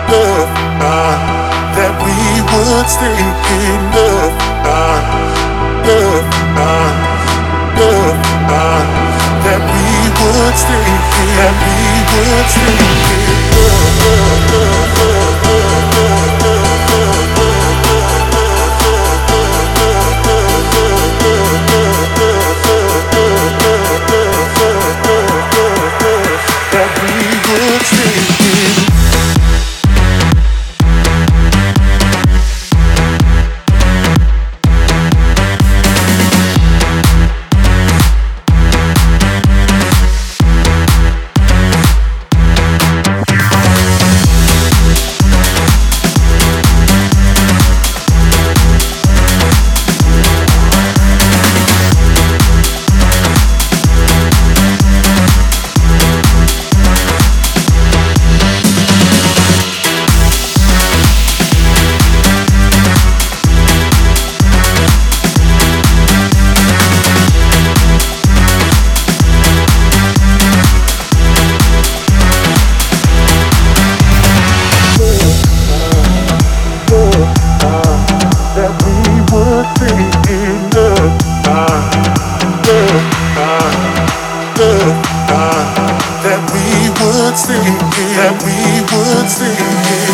love, that we would stay in love, love, love, that we would stay in, that we would stay in love, love, love, love, love, love, love, love. That we would stay in. That we would stay in, that we would stay in.